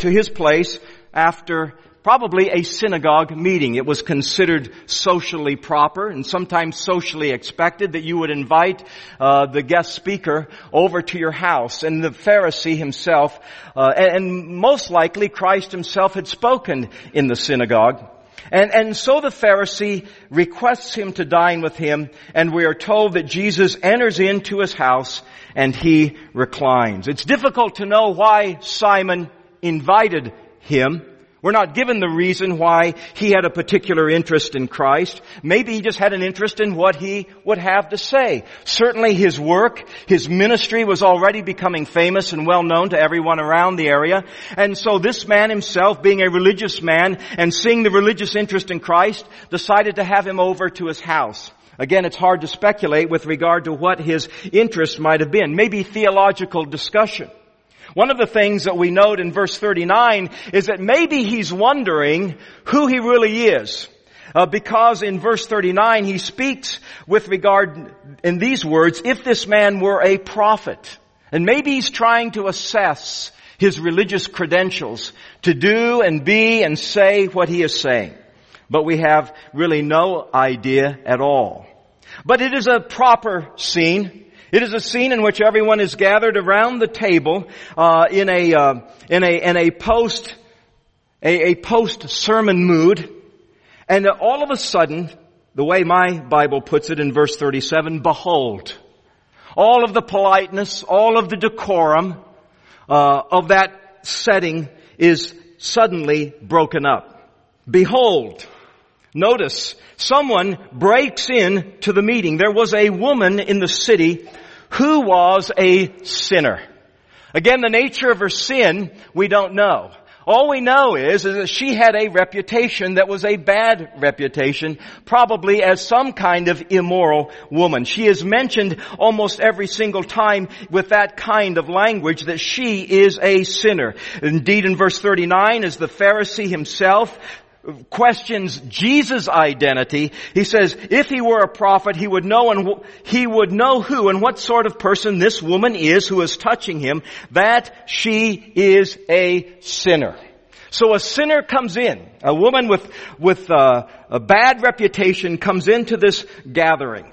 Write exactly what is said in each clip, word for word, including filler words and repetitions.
to his place after probably a synagogue meeting. It was considered socially proper and sometimes socially expected that you would invite uh, the guest speaker over to your house. And the Pharisee himself, uh, and, and most likely Christ himself had spoken in the synagogue. And, and so the Pharisee requests him to dine with him, and we are told that Jesus enters into his house and he reclines. It's difficult to know why Simon invited him. We're not given the reason why he had a particular interest in Christ. Maybe he just had an interest in what he would have to say. Certainly his work, his ministry was already becoming famous and well known to everyone around the area. And so this man himself, being a religious man and seeing the religious interest in Christ, decided to have him over to his house. Again, it's hard to speculate with regard to what his interest might have been. Maybe theological discussion. One of the things that we note in verse thirty-nine is that maybe he's wondering who he really is. Uh, because in verse thirty-nine he speaks with regard, in these words, if this man were a prophet. And maybe he's trying to assess his religious credentials to do and be and say what he is saying. But we have really no idea at all. But it is a proper scene. It is a scene in which everyone is gathered around the table uh, in a uh, in a in a post a, a post sermon mood, and all of a sudden, the way my Bible puts it in verse thirty-seven, behold, all of the politeness, all of the decorum uh, of that setting is suddenly broken up. Behold. Notice, someone breaks in to the meeting. There was a woman in the city who was a sinner. Again, the nature of her sin, we don't know. All we know is, is that she had a reputation that was a bad reputation, probably as some kind of immoral woman. She is mentioned almost every single time with that kind of language that she is a sinner. Indeed, in verse thirty-nine, as the Pharisee himself questions Jesus' identity, he says, if he were a prophet, he would know and he would know who and what sort of person this woman is who is touching him, that she is a sinner. So a sinner comes in, a woman with with uh, a bad reputation comes into this gathering.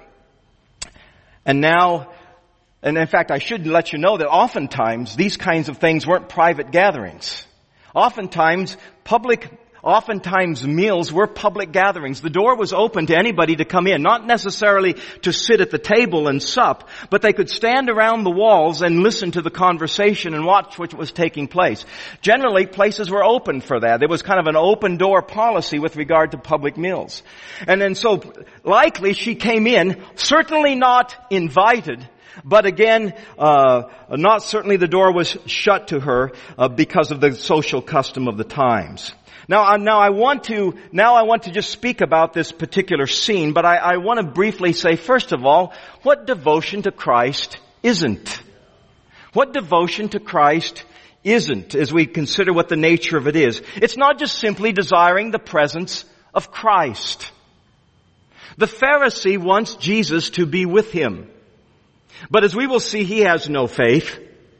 And now, and in fact, I should let you know that oftentimes these kinds of things weren't private gatherings. Oftentimes, public Oftentimes meals were public gatherings. The door was open to anybody to come in, not necessarily to sit at the table and sup, but they could stand around the walls and listen to the conversation and watch what was taking place. Generally, places were open for that. There was kind of an open door policy with regard to public meals. And then so likely she came in, certainly not invited, but again, uh, not certainly the door was shut to her uh, because of the social custom of the times. Now, now I want to, now I want to just speak about this particular scene, but I, I want to briefly say, first of all, what devotion to Christ isn't? What devotion to Christ isn't, as we consider what the nature of it is? It's not just simply desiring the presence of Christ. The Pharisee wants Jesus to be with him. But as we will see, he has no faith.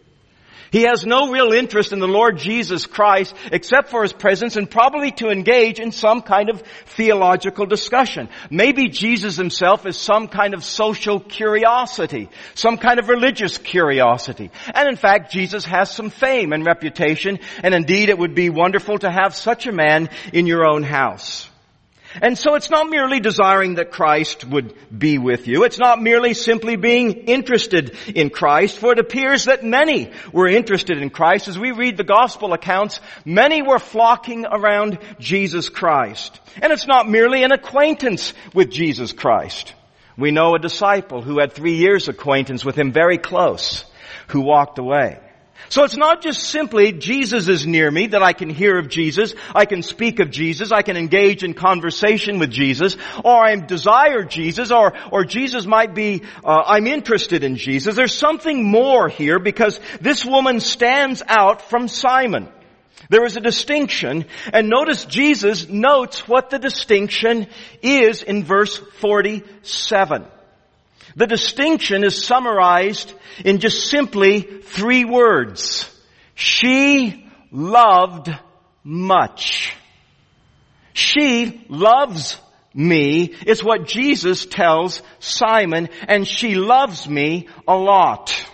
He has no real interest in the Lord Jesus Christ except for his presence and probably to engage in some kind of theological discussion. Maybe Jesus himself is some kind of social curiosity, some kind of religious curiosity. And in fact, Jesus has some fame and reputation, and indeed it would be wonderful to have such a man in your own house. And so it's not merely desiring that Christ would be with you. It's not merely simply being interested in Christ, for it appears that many were interested in Christ. As we read the gospel accounts, many were flocking around Jesus Christ. And it's not merely an acquaintance with Jesus Christ. We know a disciple who had three years acquaintance with him, very close, who walked away. So it's not just simply Jesus is near me, that I can hear of Jesus, I can speak of Jesus, I can engage in conversation with Jesus, or I desire Jesus, or, or Jesus might be, uh, I'm interested in Jesus. There's something more here because this woman stands out from Simon. There is a distinction, and notice Jesus notes what the distinction is in verse forty-seven. The distinction is summarized in just simply three words. She loved much. She loves me is what Jesus tells Simon, and she loves me a lot.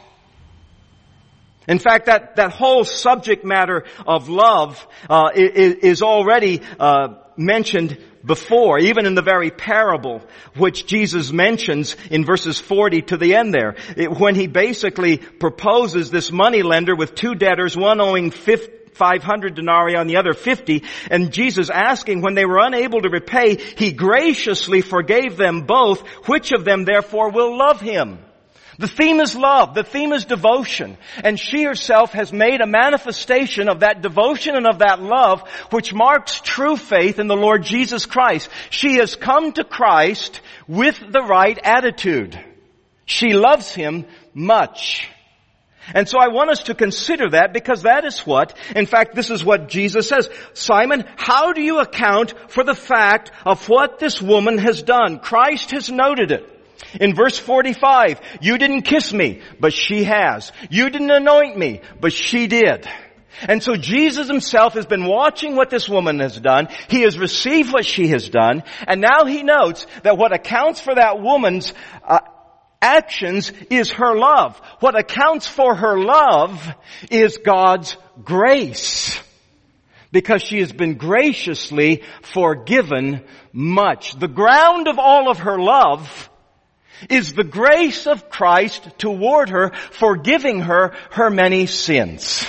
In fact, that, that whole subject matter of love uh, is, is already uh, mentioned before, even in the very parable which Jesus mentions in verses forty to the end there. It, when he basically proposes this moneylender with two debtors, one owing five hundred denarii on the other fifty, and Jesus asking when they were unable to repay, he graciously forgave them both. Which of them therefore will love him? The theme is love. The theme is devotion. And she herself has made a manifestation of that devotion and of that love which marks true faith in the Lord Jesus Christ. She has come to Christ with the right attitude. She loves him much. And so I want us to consider that, because that is what, in fact, this is what Jesus says. Simon, how do you account for the fact of what this woman has done? Christ has noted it. In verse forty-five, you didn't kiss me, but she has. You didn't anoint me, but she did. And so Jesus himself has been watching what this woman has done. He has received what she has done. And now he notes that what accounts for that woman's uh, actions is her love. What accounts for her love is God's grace, because she has been graciously forgiven much. The ground of all of her love is the grace of Christ toward her, forgiving her her many sins.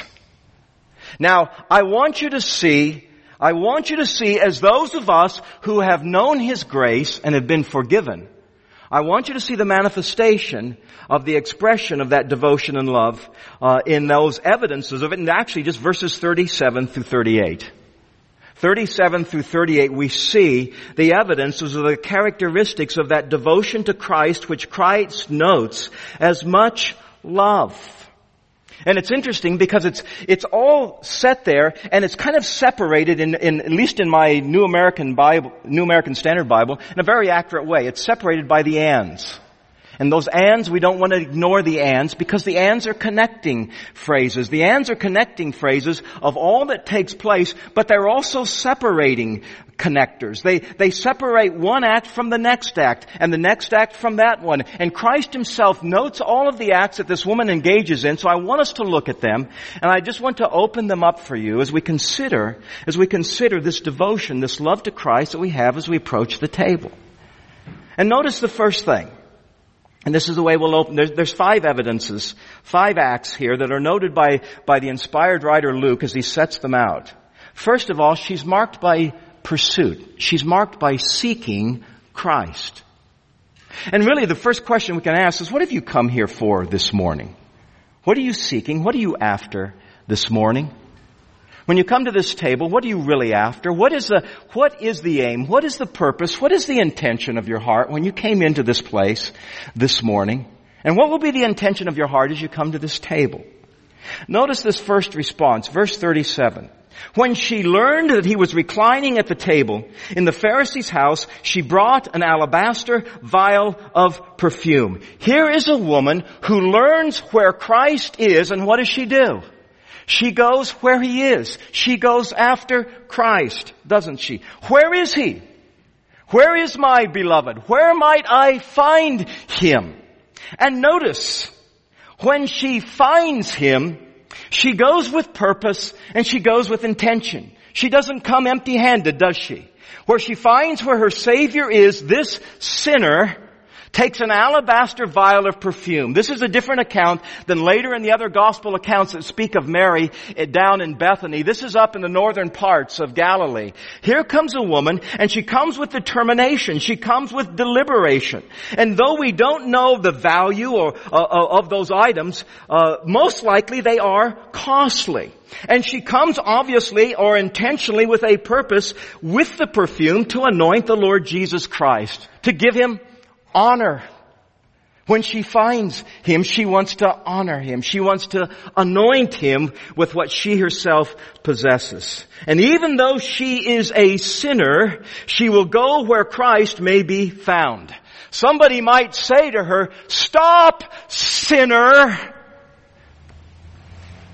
Now, I want you to see, I want you to see, as those of us who have known his grace and have been forgiven, I want you to see the manifestation of the expression of that devotion and love uh, in those evidences of it, and actually just verses thirty-seven through thirty-eight. thirty-seven through thirty-eight, we see the evidences of the characteristics of that devotion to Christ which Christ notes as much love. And it's interesting because it's it's all set there, and it's kind of separated in, in at least in my New American Bible, New American Standard Bible, in a very accurate way. It's separated by the ands. And those ands, we don't want to ignore the ands, because the ands are connecting phrases. The ands are connecting phrases of all that takes place, but they're also separating connectors. They, they separate one act from the next act, and the next act from that one. And Christ himself notes all of the acts that this woman engages in, so I want us to look at them, and I just want to open them up for you as we consider, as we consider this devotion, this love to Christ that we have as we approach the table. And notice the first thing. And this is the way we'll open. There's, there's five evidences, five acts here that are noted by, by the inspired writer Luke as he sets them out. First of all, she's marked by pursuit. She's marked by seeking Christ. And really the first question we can ask is, what have you come here for this morning? What are you seeking? What are you after this morning? When you come to this table, what are you really after? What is the, what is the aim? What is the purpose? What is the intention of your heart when you came into this place this morning? And what will be the intention of your heart as you come to this table? Notice this first response, verse thirty-seven. When she learned that he was reclining at the table in the Pharisee's house, she brought an alabaster vial of perfume. Here is a woman who learns where Christ is, and what does she do? She goes where he is. She goes after Christ, doesn't she? Where is he? Where is my beloved? Where might I find him? And notice, when she finds him, she goes with purpose and she goes with intention. She doesn't come empty-handed, does she? Where she finds where her Savior is, this sinner takes an alabaster vial of perfume. This is a different account than later in the other gospel accounts that speak of Mary down in Bethany. This is up in the northern parts of Galilee. Here comes a woman, and she comes with determination. She comes with deliberation. And though we don't know the value or, uh, of those items, uh, most likely they are costly. And she comes obviously or intentionally with a purpose with the perfume to anoint the Lord Jesus Christ, to give him honor. When she finds him, she wants to honor him. She wants to anoint him with what she herself possesses. And even though she is a sinner, she will go where Christ may be found. Somebody might say to her, "Stop, sinner."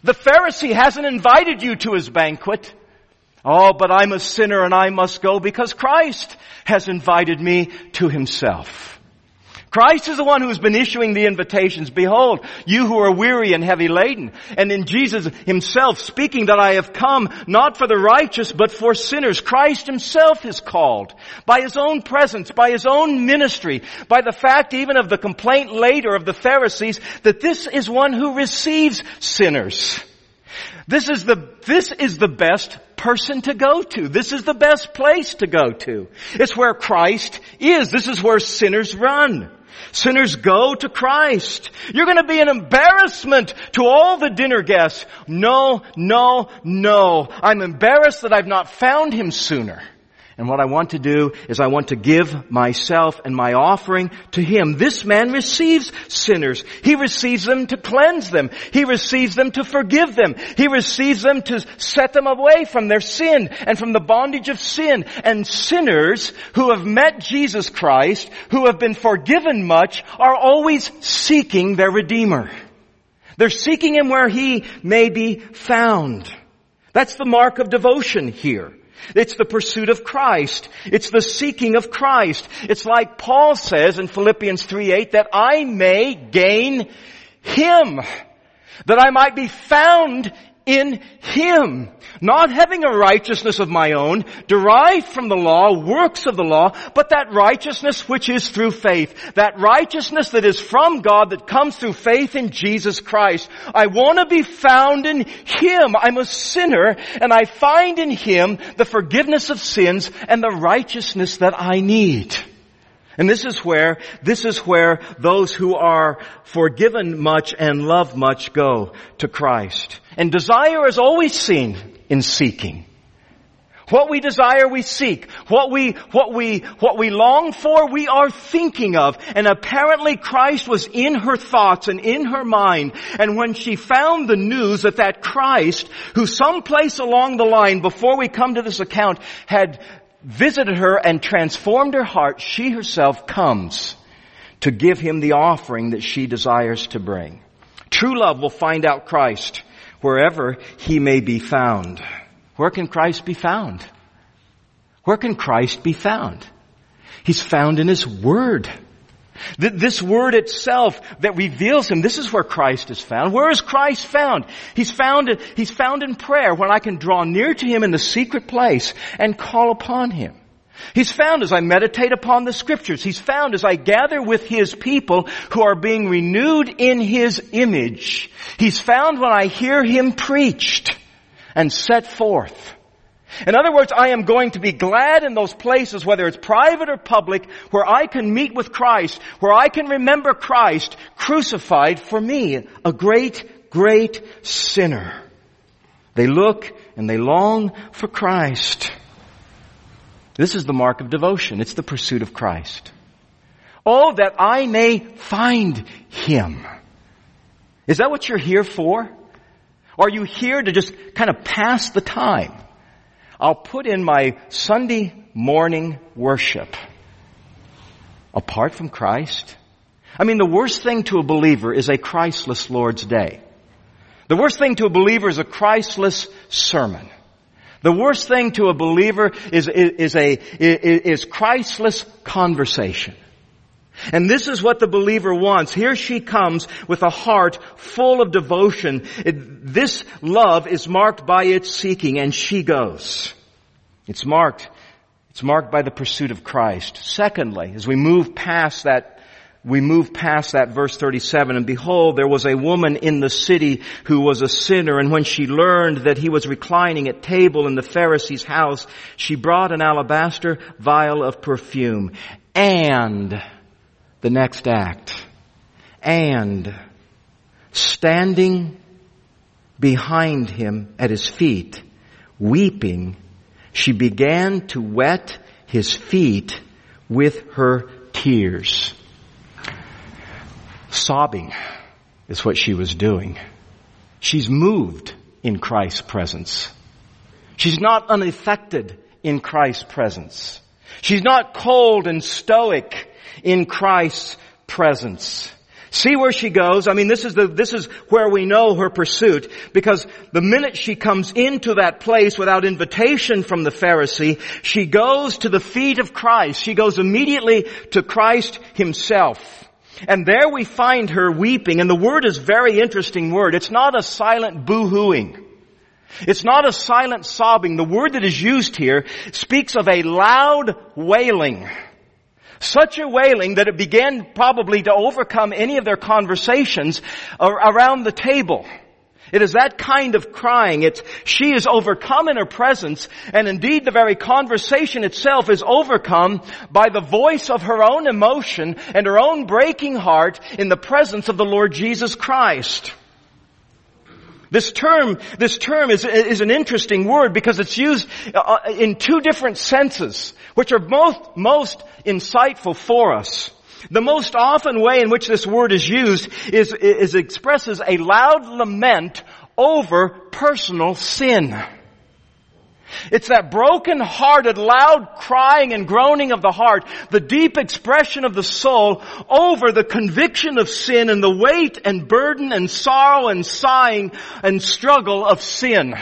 The Pharisee hasn't invited you to his banquet. Oh, but I'm a sinner and I must go because Christ has invited me to himself. Christ is the one who's been issuing the invitations. Behold, you who are weary and heavy laden. And in Jesus himself speaking that I have come not for the righteous but for sinners. Christ himself is called by his own presence, by his own ministry, by the fact even of the complaint later of the Pharisees that this is one who receives sinners. This is the, this is the best person to go to. This is the best place to go to. It's where Christ is. This is where sinners run. Sinners go to Christ. You're going to be an embarrassment to all the dinner guests. No, no, no. I'm embarrassed that I've not found him sooner. And what I want to do is I want to give myself and my offering to him. This man receives sinners. He receives them to cleanse them. He receives them to forgive them. He receives them to set them away from their sin and from the bondage of sin. And sinners who have met Jesus Christ, who have been forgiven much, are always seeking their Redeemer. They're seeking him where he may be found. That's the mark of devotion here. It's the pursuit of Christ. It's the seeking of Christ. It's like Paul says in Philippians three eight, that I may gain him, that I might be found in him, not having a righteousness of my own, derived from the law, works of the law, but that righteousness which is through faith, that righteousness that is from God, that comes through faith in Jesus Christ. I want to be found in him. I'm a sinner, and I find in him the forgiveness of sins and the righteousness that I need. And this is where, this is where those who are forgiven much and love much go to Christ. And desire is always seen in seeking. What we desire, we seek. What we, what we, what we long for, we are thinking of. And apparently Christ was in her thoughts and in her mind. And when she found the news that that Christ, who someplace along the line, before we come to this account, had visited her and transformed her heart, she herself comes to give him the offering that she desires to bring. True love will find out Christ wherever he may be found. Where can Christ be found? Where can Christ be found? He's found in his word. This word itself that reveals him, this is where Christ is found. Where is Christ found? He's found, he's found in prayer, when I can draw near to him in the secret place and call upon him. He's found as I meditate upon the scriptures. He's found as I gather with his people who are being renewed in his image. He's found when I hear him preached and set forth. In other words, I am going to be glad in those places, whether it's private or public, where I can meet with Christ, where I can remember Christ crucified for me, a great, great sinner. They look and they long for Christ. This is the mark of devotion. It's the pursuit of Christ. Oh, that I may find him. Is that what you're here for? Or are you here to just kind of pass the time? I'll put in my Sunday morning worship. Apart from Christ? I mean, the worst thing to a believer is a Christless Lord's Day. The worst thing to a believer is a Christless sermon. The worst thing to a believer is, is, is a, is Christless conversation. And this is what the believer wants. Here she comes with a heart full of devotion. It, this love is marked by its seeking, and she goes. It's marked, it's marked by the pursuit of Christ. Secondly, as we move past that, we move past that verse thirty-seven, and behold, there was a woman in the city who was a sinner, and when she learned that he was reclining at table in the Pharisee's house, she brought an alabaster vial of perfume. And the next act. And standing behind him at his feet, weeping, she began to wet his feet with her tears. Sobbing is what she was doing. She's moved in Christ's presence. She's not unaffected in Christ's presence. She's not cold and stoic in Christ's presence. See where she goes. I mean, this is the, this is where we know her pursuit, because the minute she comes into that place without invitation from the Pharisee, she goes to the feet of Christ. She goes immediately to Christ himself. And there we find her weeping, and the word is a very interesting word. It's not a silent boo-hooing. It's not a silent sobbing. The word that is used here speaks of a loud wailing. Such a wailing that it began probably to overcome any of their conversations around the table. It is that kind of crying. It's, she is overcome in her presence, and indeed the very conversation itself is overcome by the voice of her own emotion and her own breaking heart in the presence of the Lord Jesus Christ. This term, this term is, is an interesting word because it's used in two different senses, which are most, most insightful for us. The most often way in which this word is used is, is expresses a loud lament over personal sin. It's that broken-hearted, loud crying and groaning of the heart, the deep expression of the soul over the conviction of sin and the weight and burden and sorrow and sighing and struggle of sin.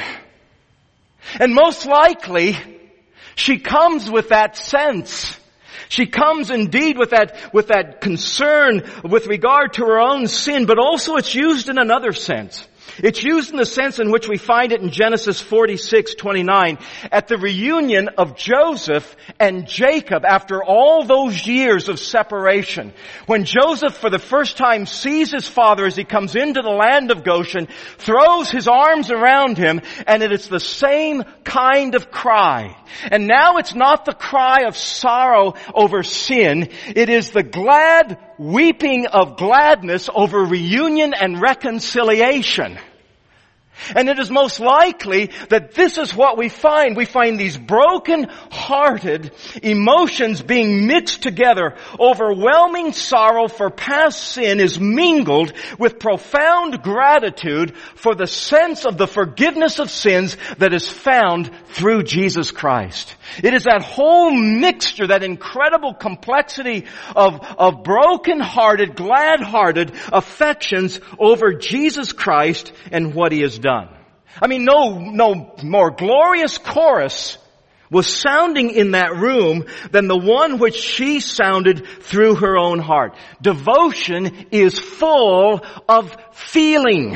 And most likely, she comes with that sense. She comes indeed with that, with that concern with regard to her own sin, but also it's used in another sense. It's used in the sense in which we find it in Genesis forty-six twenty-nine at the reunion of Joseph and Jacob after all those years of separation. When Joseph for the first time sees his father as he comes into the land of Goshen, throws his arms around him, and it is the same kind of cry. And now it's not the cry of sorrow over sin. It is the glad weeping of gladness over reunion and reconciliation. And it is most likely that this is what we find. We find these broken-hearted emotions being mixed together. Overwhelming sorrow for past sin is mingled with profound gratitude for the sense of the forgiveness of sins that is found through Jesus Christ. It is that whole mixture, that incredible complexity of, of broken-hearted, glad-hearted affections over Jesus Christ and what He has done. I mean, no, no more glorious chorus was sounding in that room than the one which she sounded through her own heart. Devotion is full of feeling.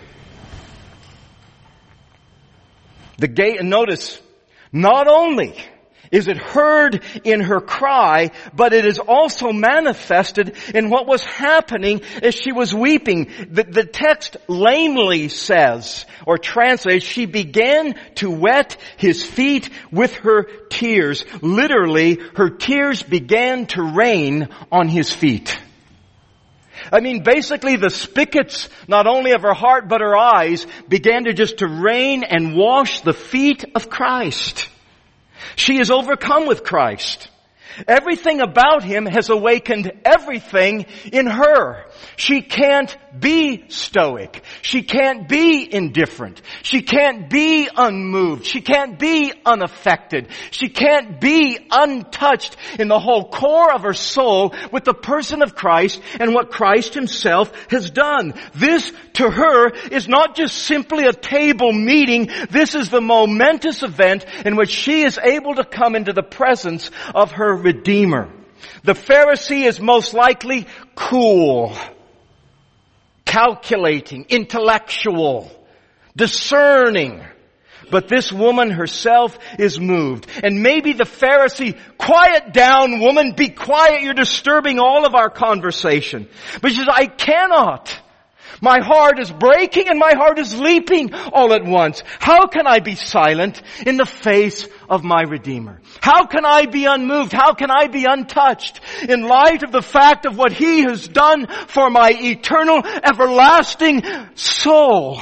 The gate, and notice, not only is it heard in her cry, but it is also manifested in what was happening as she was weeping. The, the text lamely says, or translates, she began to wet His feet with her tears. Literally, her tears began to rain on His feet. I mean, basically the spigots, not only of her heart, but her eyes, began to just to rain and wash the feet of Christ. She is overcome with Christ. Everything about Him has awakened everything in her. She can't be stoic. She can't be indifferent. She can't be unmoved. She can't be unaffected. She can't be untouched in the whole core of her soul with the person of Christ and what Christ Himself has done. This, to her, is not just simply a table meeting. This is the momentous event in which she is able to come into the presence of her Redeemer. The Pharisee is most likely cool, calculating, intellectual, discerning. But this woman herself is moved. And maybe the Pharisee, quiet down, woman, be quiet, you're disturbing all of our conversation. But she says, I cannot. My heart is breaking and my heart is leaping all at once. How can I be silent in the face of my Redeemer? How can I be unmoved? How can I be untouched in light of the fact of what He has done for my eternal, everlasting soul?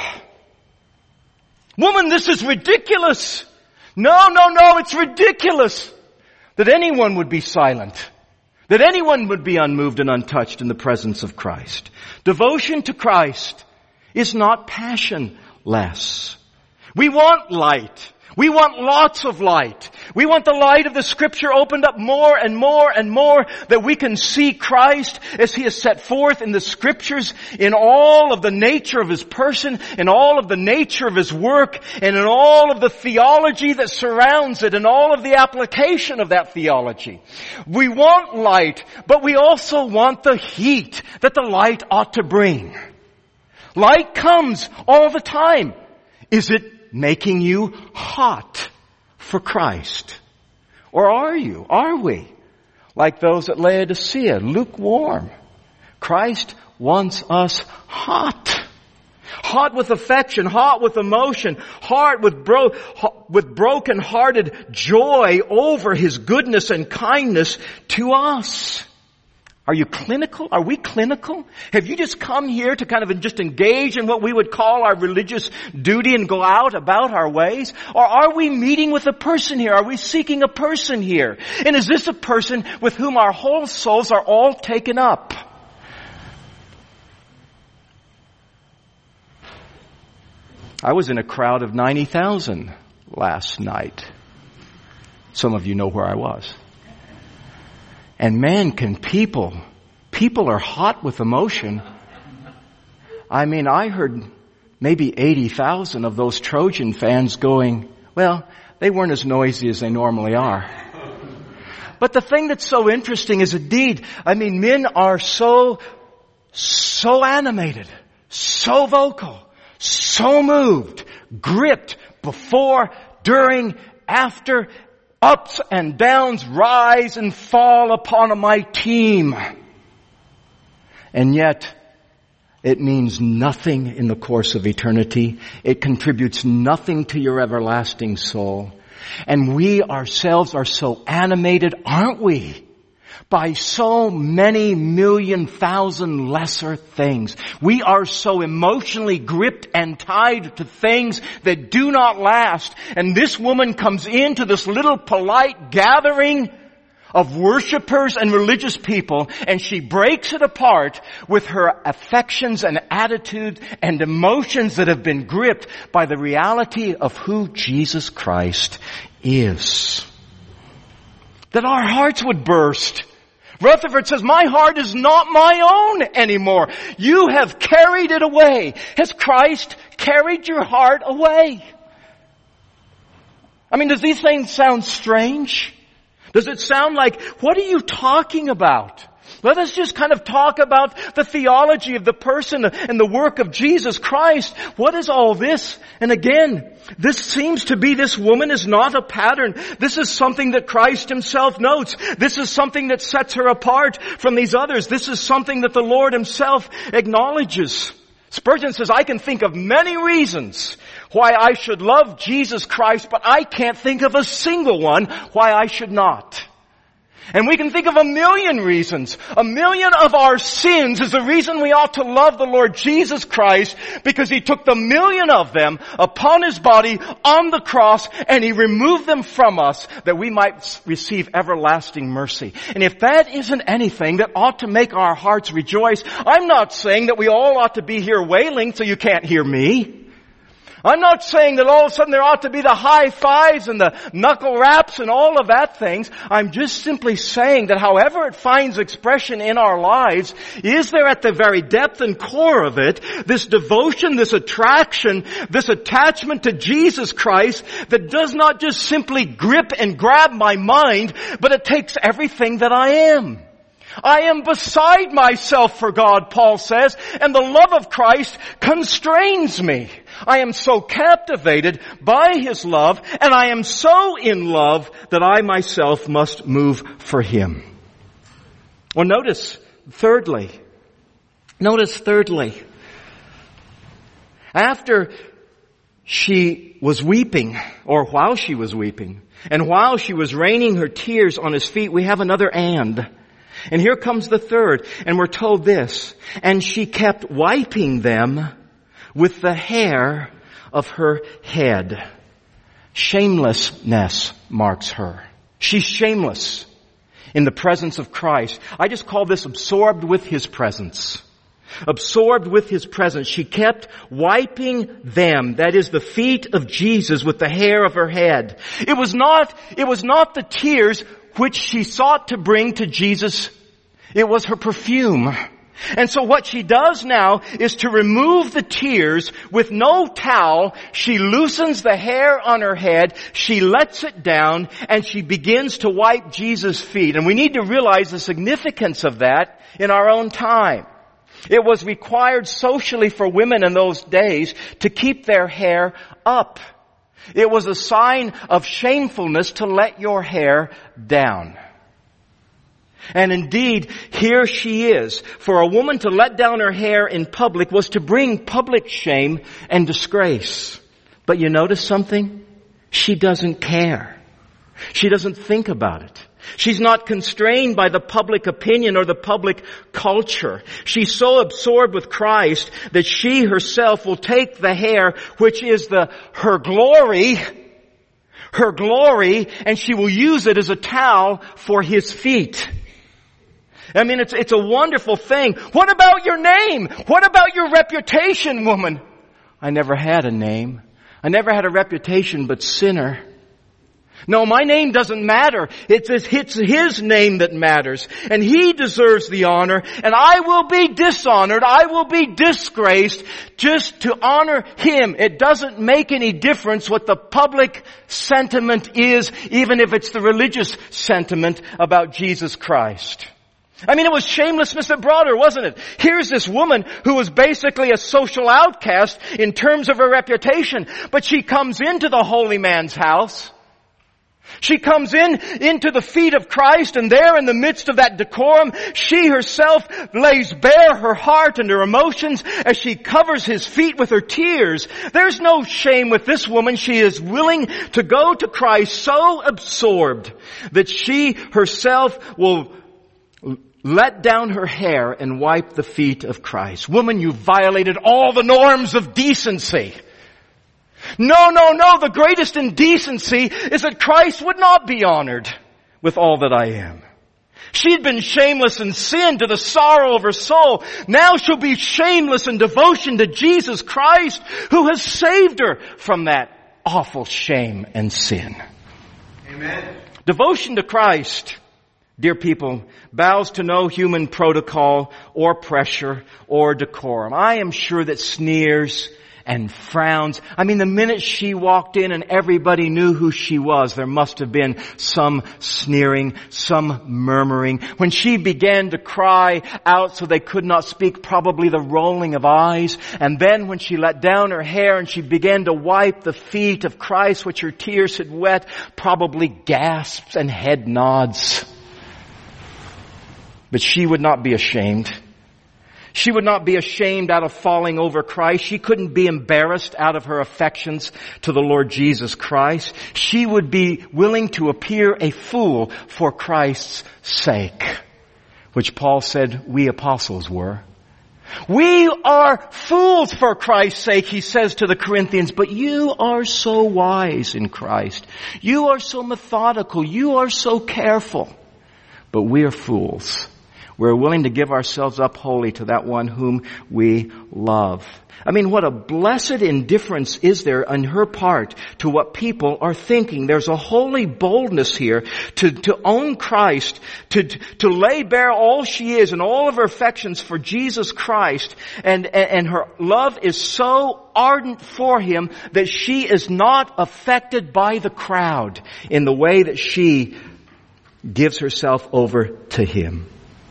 Woman, this is ridiculous. No, no, no, it's ridiculous that anyone would be silent. That anyone would be unmoved and untouched in the presence of Christ. Devotion to Christ is not passionless. We want light. We want lots of light. We want the light of the Scripture opened up more and more and more, that we can see Christ as He is set forth in the Scriptures, in all of the nature of His person, in all of the nature of His work, and in all of the theology that surrounds it, and all of the application of that theology. We want light, but we also want the heat that the light ought to bring. Light comes all the time. Is it making you hot for Christ? Or are you, are we, like those at Laodicea, lukewarm? Christ wants us hot. Hot with affection, hot with emotion, hot with bro, with broken-hearted joy over His goodness and kindness to us. Are you clinical? Are we clinical? Have you just come here to kind of just engage in what we would call our religious duty and go out about our ways? Or are we meeting with a person here? Are we seeking a person here? And is this a person with whom our whole souls are all taken up? I was in a crowd of ninety thousand last night. Some of you know where I was. And man, can people, people are hot with emotion. I mean, I heard maybe eighty thousand of those Trojan fans going, well, they weren't as noisy as they normally are. But the thing that's so interesting is indeed, I mean, men are so, so animated, so vocal, so moved, gripped before, during, after. Ups and downs rise and fall upon my team. And yet, it means nothing in the course of eternity. It contributes nothing to your everlasting soul. And we ourselves are so animated, aren't we? By so many million thousand lesser things. We are so emotionally gripped and tied to things that do not last. And this woman comes into this little polite gathering of worshipers and religious people, and she breaks it apart with her affections and attitudes and emotions that have been gripped by the reality of who Jesus Christ is. That our hearts would burst. Rutherford says, my heart is not my own anymore. You have carried it away. Has Christ carried your heart away? I mean, does these things sound strange? Does it sound like, what are you talking about? Let us just kind of talk about the theology of the person and the work of Jesus Christ. What is all this? And again, this seems to be, this woman is not a pattern. This is something that Christ Himself notes. This is something that sets her apart from these others. This is something that the Lord Himself acknowledges. Spurgeon says, I can think of many reasons why I should love Jesus Christ, but I can't think of a single one why I should not. And we can think of a million reasons. A million of our sins is the reason we ought to love the Lord Jesus Christ, because He took the million of them upon His body on the cross and He removed them from us that we might receive everlasting mercy. And if that isn't anything that ought to make our hearts rejoice, I'm not saying that we all ought to be here wailing so you can't hear me. I'm not saying that all of a sudden there ought to be the high fives and the knuckle raps and all of that things. I'm just simply saying that however it finds expression in our lives, is there at the very depth and core of it this devotion, this attraction, this attachment to Jesus Christ that does not just simply grip and grab my mind, but it takes everything that I am. I am beside myself for God, Paul says, and the love of Christ constrains me. I am so captivated by His love, and I am so in love that I myself must move for Him. Well, notice, thirdly, notice thirdly, after she was weeping, or while she was weeping, and while she was raining her tears on His feet, we have another and. And here comes the third, and we're told this, and she kept wiping them with the hair of her head. Shamelessness marks her. She's shameless in the presence of Christ. I just call this absorbed with His presence. Absorbed with His presence, she kept wiping them, that is the feet of Jesus, with the hair of her head. It was not, it was not the tears which she sought to bring to Jesus. It was her perfume. And so what she does now is to remove the tears with no towel. She loosens the hair on her head. She lets it down and she begins to wipe Jesus' feet. And we need to realize the significance of that in our own time. It was required socially for women in those days to keep their hair up. It was a sign of shamefulness to let your hair down. And indeed, here she is. For a woman to let down her hair in public was to bring public shame and disgrace. But you notice something? She doesn't care. She doesn't think about it. She's not constrained by the public opinion or the public culture. She's so absorbed with Christ that she herself will take the hair, which is the her glory, her glory, and she will use it as a towel for His feet. I mean, it's, it's a wonderful thing. What about your name? What about your reputation, woman? I never had a name. I never had a reputation but sinner. No, my name doesn't matter. It's, it's His name that matters. And He deserves the honor. And I will be dishonored. I will be disgraced just to honor Him. It doesn't make any difference what the public sentiment is, even if it's the religious sentiment about Jesus Christ. I mean, it was shamelessness that brought her, wasn't it? Here's this woman who was basically a social outcast in terms of her reputation. But she comes into the holy man's house. She comes in, into the feet of Christ, and there in the midst of that decorum, she herself lays bare her heart and her emotions as she covers His feet with her tears. There's no shame with this woman. She is willing to go to Christ, so absorbed that she herself will let down her hair and wipe the feet of Christ. Woman, you violated all the norms of decency. No, no, no. The greatest indecency is that Christ would not be honored with all that I am. She'd been shameless in sin to the sorrow of her soul. Now she'll be shameless in devotion to Jesus Christ, who has saved her from that awful shame and sin. Amen. Devotion to Christ, dear people, bows to no human protocol or pressure or decorum. I am sure that sneers and frowns. I mean, the minute she walked in and everybody knew who she was, there must have been some sneering, some murmuring. When she began to cry out so they could not speak, probably the rolling of eyes. And then when she let down her hair and she began to wipe the feet of Christ, which her tears had wet, probably gasps and head nods. But she would not be ashamed. She would not be ashamed out of falling over Christ. She couldn't be embarrassed out of her affections to the Lord Jesus Christ. She would be willing to appear a fool for Christ's sake, which Paul said we apostles were. We are fools for Christ's sake, he says to the Corinthians, but you are so wise in Christ. You are so methodical. You are so careful. But we are fools. We're willing to give ourselves up wholly to that one whom we love. I mean, what a blessed indifference is there on her part to what people are thinking. There's a holy boldness here to, to own Christ, to, to lay bare all she is and all of her affections for Jesus Christ. And, and, and her love is so ardent for Him that she is not affected by the crowd in the way that she gives herself over to Him.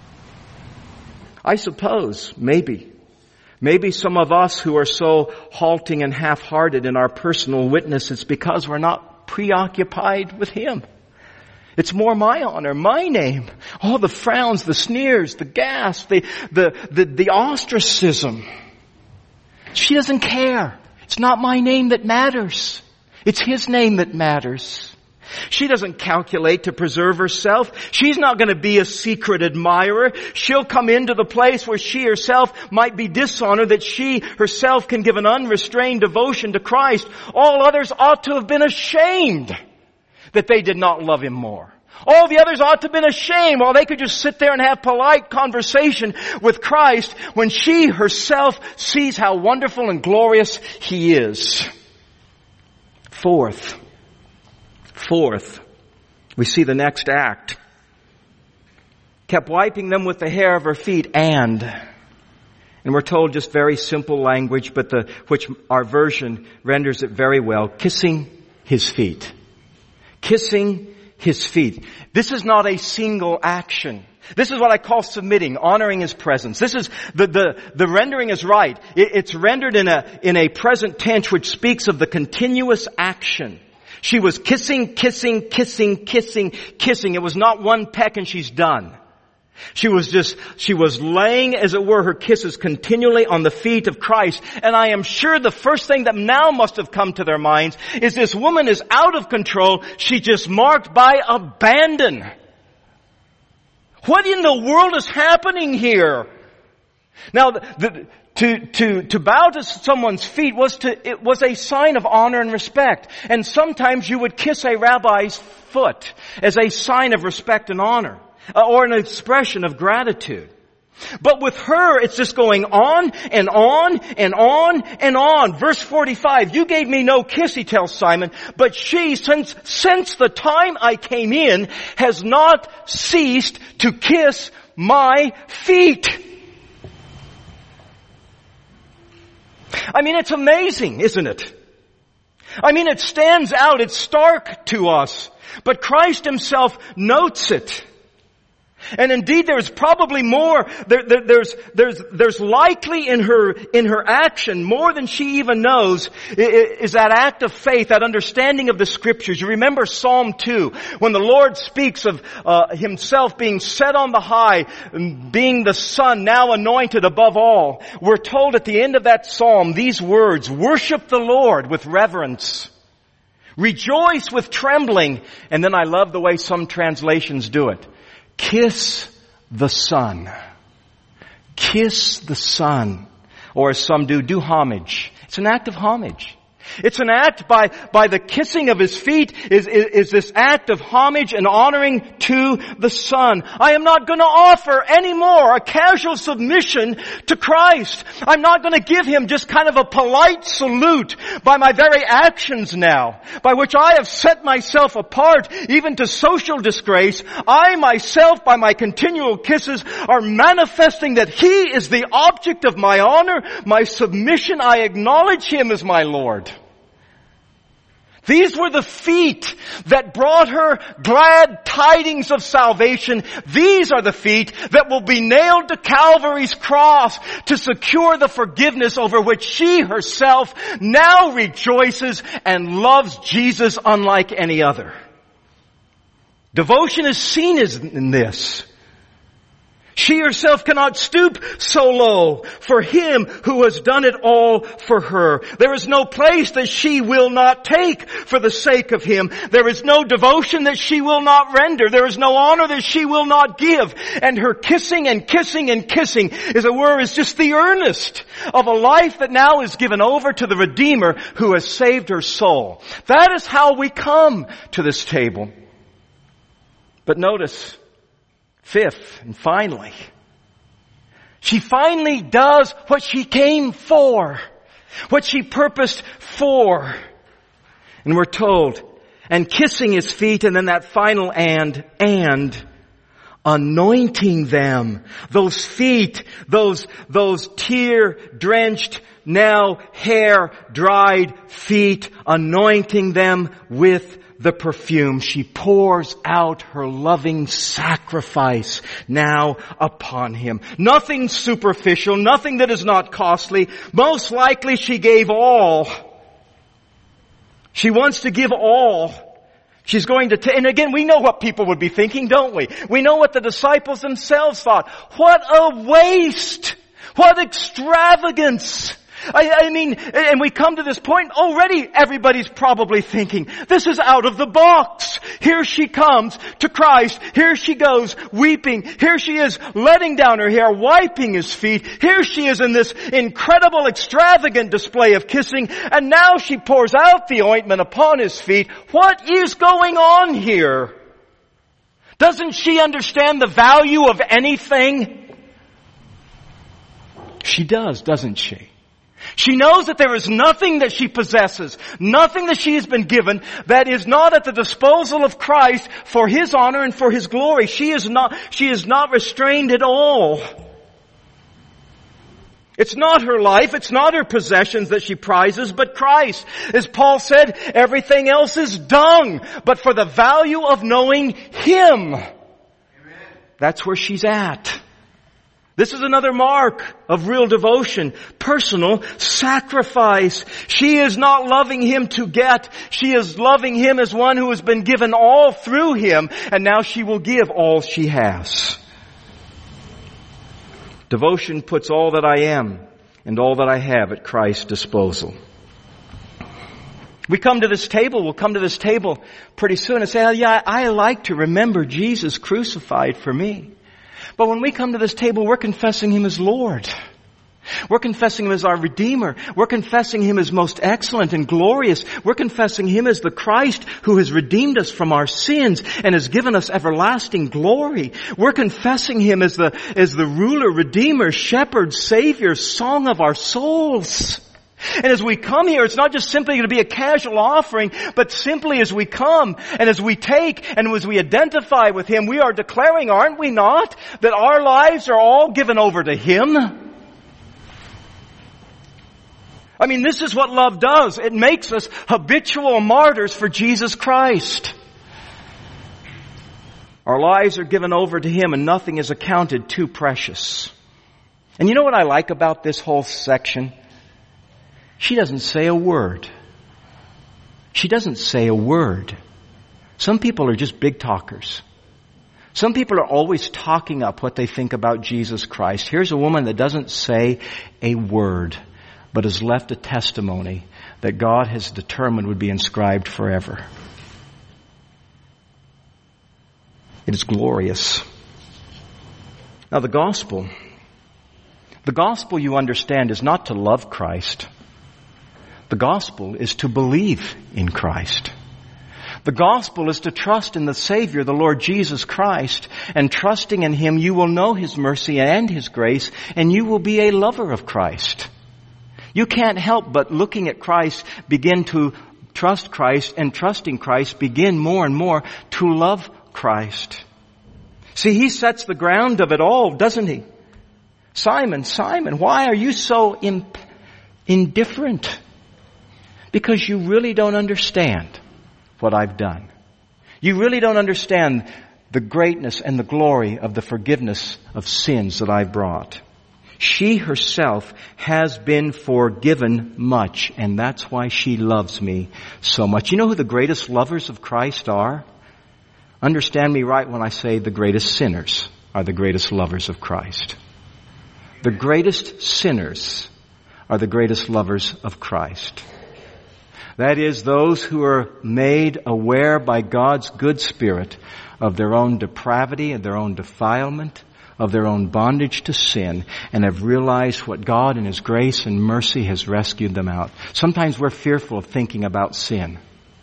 I suppose, maybe, maybe some of us who are so halting and half-hearted in our personal witness, it's because we're not preoccupied with Him. It's more my honor, my name. All the frowns, the sneers, the gasp, the, the, the, the ostracism. She doesn't care. It's not my name that matters. It's His name that matters. She doesn't calculate to preserve herself. She's not going to be a secret admirer. She'll come into the place where she herself might be dishonored, that she herself can give an unrestrained devotion to Christ. All others ought to have been ashamed that they did not love Him more. All the others ought to have been ashamed while they could just sit there and have polite conversation with Christ when she herself sees how wonderful and glorious He is. Fourth, fourth, we see the next act. Kept wiping them with the hair of her feet and, and we're told just very simple language, but the, which our version renders it very well, kissing His feet. Kissing His feet. This is not a single action. This is what I call submitting, honoring His presence. This is, the, the, the rendering is right. It, it's rendered in a, in a present tense which speaks of the continuous action. She was kissing, kissing, kissing, kissing, kissing. It was not one peck and she's done. She was just, she was laying, as it were, her kisses continually on the feet of Christ. And I am sure the first thing that now must have come to their minds is this woman is out of control. She's just marked by abandon. What in the world is happening here? Now, the, to, to, to bow to someone's feet was to, it was a sign of honor and respect. And sometimes you would kiss a rabbi's foot as a sign of respect and honor. Uh, or an expression of gratitude. But with her, it's just going on and on and on and on. Verse forty-five, you gave me no kiss, he tells Simon, but she, since, since the time I came in, has not ceased to kiss my feet. I mean, it's amazing, isn't it? I mean, it stands out, it's stark to us, but Christ Himself notes it. And indeed, there's probably more. There, there, there's, there's, there's likely in her, in her action, more than she even knows, is that act of faith, that understanding of the Scriptures. You remember Psalm two, when the Lord speaks of uh, Himself being set on the high, being the Son now anointed above all. We're told at the end of that Psalm these words: worship the Lord with reverence. Rejoice with trembling. And then I love the way some translations do it. Kiss the Son. Kiss the Son. Or as some do, do homage. It's an act of homage. It's an act by, by the kissing of His feet is, is, is this act of homage and honoring to the Son. I am not going to offer anymore a casual submission to Christ. I'm not going to give Him just kind of a polite salute by my very actions now, by which I have set myself apart even to social disgrace. I myself, by my continual kisses, are manifesting that He is the object of my honor, my submission. I acknowledge Him as my Lord. These were the feet that brought her glad tidings of salvation. These are the feet that will be nailed to Calvary's cross to secure the forgiveness over which she herself now rejoices and loves Jesus unlike any other. Devotion is seen as in this. She herself cannot stoop so low for Him who has done it all for her. There is no place that she will not take for the sake of Him. There is no devotion that she will not render. There is no honor that she will not give. And her kissing and kissing and kissing, as it were, is just the earnest of a life that now is given over to the Redeemer who has saved her soul. That is how we come to this table. But notice, fifth, and finally, she finally does what she came for, what she purposed for. And we're told, and kissing His feet, and then that final and, and anointing them. Those feet, those, those tear-drenched, now hair-dried feet, anointing them with the perfume. She pours out her loving sacrifice now upon Him. Nothing superficial, nothing that is not costly. Most likely she gave all. She wants to give all. She's going to, t- and again, we know what people would be thinking, don't we? We know what the disciples themselves thought. What a waste! What extravagance! I, I mean, and we come to this point, already everybody's probably thinking, this is out of the box. Here she comes to Christ. Here she goes weeping. Here she is letting down her hair, wiping His feet. Here she is in this incredible, extravagant display of kissing. And now she pours out the ointment upon His feet. What is going on here? Doesn't she understand the value of anything? She does, doesn't she? She knows that there is nothing that she possesses, nothing that she has been given that is not at the disposal of Christ for His honor and for His glory. She is not, she is not restrained at all. It's not her life, it's not her possessions that she prizes, but Christ. As Paul said, everything else is dung, but for the value of knowing Him. Amen. That's where she's at. This is another mark of real devotion, personal sacrifice. She is not loving Him to get. She is loving Him as one who has been given all through Him, and now she will give all she has. Devotion puts all that I am and all that I have at Christ's disposal. We come to this table, we'll come to this table pretty soon and say, oh, yeah, I like to remember Jesus crucified for me. But when we come to this table, we're confessing Him as Lord. We're confessing Him as our Redeemer. We're confessing Him as most excellent and glorious. We're confessing Him as the Christ who has redeemed us from our sins and has given us everlasting glory. We're confessing Him as the, as the ruler, Redeemer, Shepherd, Savior, song of our souls. And as we come here, it's not just simply going to be a casual offering, but simply as we come and as we take and as we identify with Him, we are declaring, aren't we not, that our lives are all given over to Him? I mean, this is what love does. It makes us habitual martyrs for Jesus Christ. Our lives are given over to Him and nothing is accounted too precious. And you know what I like about this whole section? She doesn't say a word. She doesn't say a word. Some people are just big talkers. Some people are always talking up what they think about Jesus Christ. Here's a woman that doesn't say a word, but has left a testimony that God has determined would be inscribed forever. It is glorious. Now the gospel, the gospel you understand is not to love Christ. The gospel is to believe in Christ. The gospel is to trust in the Savior, the Lord Jesus Christ, and trusting in Him you will know His mercy and His grace, and you will be a lover of Christ. You can't help but looking at Christ begin to trust Christ, and trusting Christ begin more and more to love Christ. See, He sets the ground of it all, doesn't He? Simon, Simon, why are you so imp- indifferent? Because you really don't understand what I've done. You really don't understand the greatness and the glory of the forgiveness of sins that I've brought. She herself has been forgiven much, and that's why she loves me so much. You know who the greatest lovers of Christ are? Understand me right when I say the greatest sinners are the greatest lovers of Christ. The greatest sinners are the greatest lovers of Christ. That is, those who are made aware by God's good Spirit of their own depravity, of their own defilement, of their own bondage to sin, and have realized what God in His grace and mercy has rescued them out. Sometimes we're fearful of thinking about sin.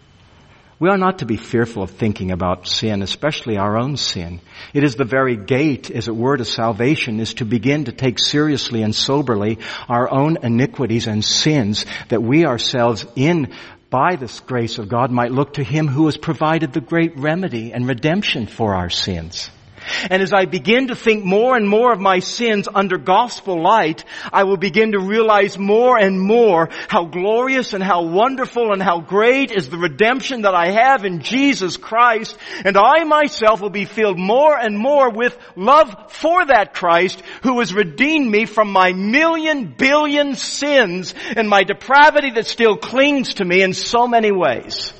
We are not to be fearful of thinking about sin, especially our own sin. It is the very gate, as it were, to salvation, is to begin to take seriously and soberly our own iniquities and sins, that we ourselves, in by this grace of God, might look to Him who has provided the great remedy and redemption for our sins. And as I begin to think more and more of my sins under gospel light, I will begin to realize more and more how glorious and how wonderful and how great is the redemption that I have in Jesus Christ. And I myself will be filled more and more with love for that Christ who has redeemed me from my million billion sins and my depravity that still clings to me in so many ways.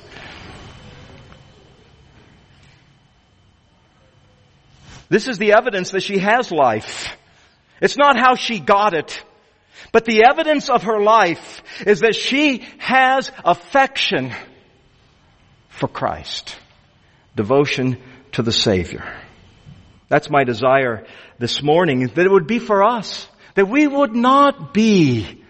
This is the evidence that she has life. It's not how she got it, but the evidence of her life is that she has affection for Christ. Devotion to the Savior. That's my desire this morning, that it would be for us, that we would not be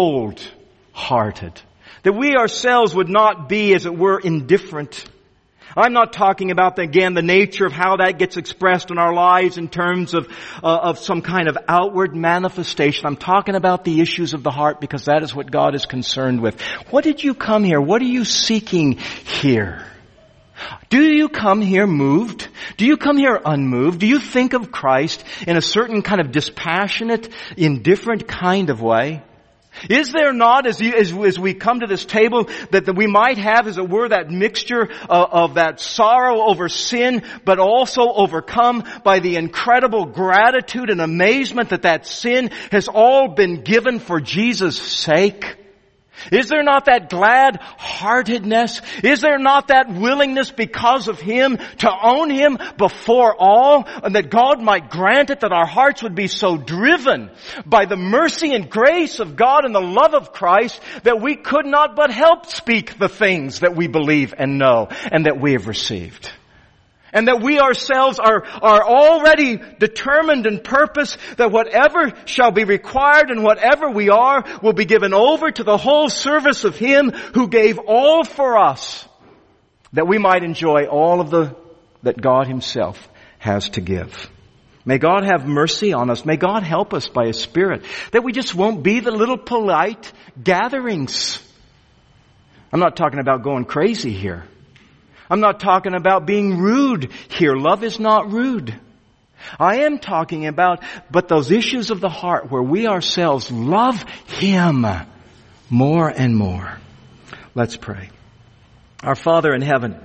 cold-hearted, that we ourselves would not be, as it were, indifferent. I'm not talking about, again, the nature of how that gets expressed in our lives in terms of, uh, of some kind of outward manifestation. I'm talking about the issues of the heart, because that is what God is concerned with. What did you come here? What are you seeking here? Do you come here moved? Do you come here unmoved? Do you think of Christ in a certain kind of dispassionate, indifferent kind of way? Is there not, as, you, as, as we come to this table, that, that we might have, as it were, that mixture of, of that sorrow over sin, but also overcome by the incredible gratitude and amazement that that sin has all been given for Jesus' sake? Is there not that glad-heartedness? Is there not that willingness because of Him to own Him before all? And that God might grant it, that our hearts would be so driven by the mercy and grace of God and the love of Christ that we could not but help speak the things that we believe and know and that we have received. And that we ourselves are, are already determined in purpose that whatever shall be required and whatever we are will be given over to the whole service of Him who gave all for us, that we might enjoy all of the, that God Himself has to give. May God have mercy on us. May God help us by His Spirit, that we just won't be the little polite gatherings. I'm not talking about going crazy here. I'm not talking about being rude here. Love is not rude. I am talking about, but those issues of the heart where we ourselves love Him more and more. Let's pray. Our Father in heaven,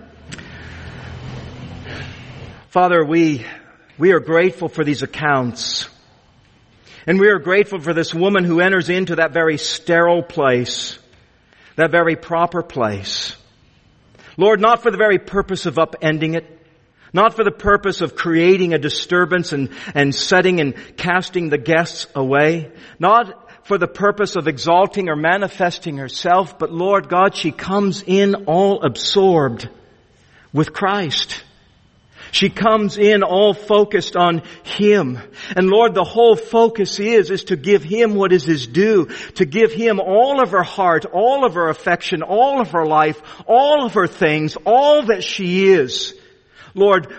Father, we, we are grateful for these accounts. And we are grateful for this woman who enters into that very sterile place, that very proper place. Lord, not for the very purpose of upending it, not for the purpose of creating a disturbance and, and setting and casting the guests away, not for the purpose of exalting or manifesting herself, but Lord God, she comes in all absorbed with Christ. She comes in all focused on Him. And Lord, the whole focus is, is to give Him what is His due. To give Him all of her heart, all of her affection, all of her life, all of her things, all that she is. Lord,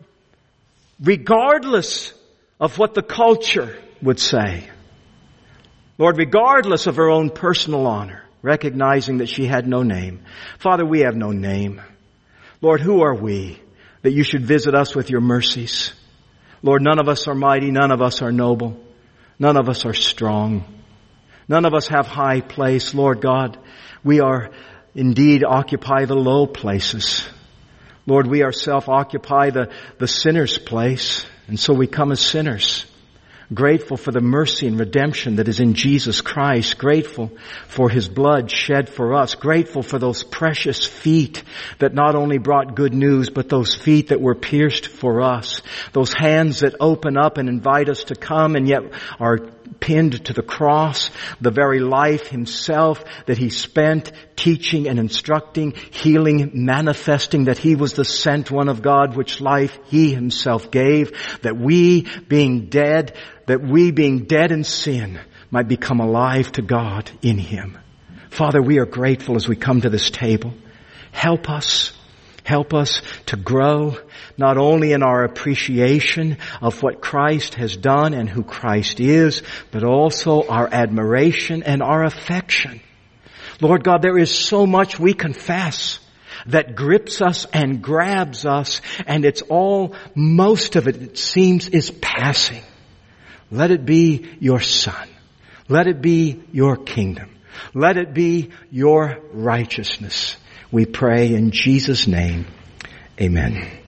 regardless of what the culture would say. Lord, regardless of her own personal honor, recognizing that she had no name. Father, we have no name. Lord, who are we that You should visit us with Your mercies? Lord, none of us are mighty. None of us are noble. None of us are strong. None of us have high place. Lord God, we are indeed occupy the low places. Lord, we ourselves occupy the, the sinner's place. And so we come as sinners. Grateful for the mercy and redemption that is in Jesus Christ. Grateful for His blood shed for us. Grateful for those precious feet that not only brought good news, but those feet that were pierced for us. Those hands that open up and invite us to come and yet are pinned to the cross. The very life Himself that He spent teaching and instructing, healing, manifesting that He was the sent one of God, which life He Himself gave, that we being dead, that we being dead in sin might become alive to God in Him. Father, we are grateful as we come to this table. Help us. Help us to grow not only in our appreciation of what Christ has done and who Christ is, but also our admiration and our affection. Lord God, there is so much we confess that grips us and grabs us, and it's all, most of it, it seems, is passing. Let it be Your Son. Let it be Your kingdom. Let it be Your righteousness. We pray in Jesus' name. Amen.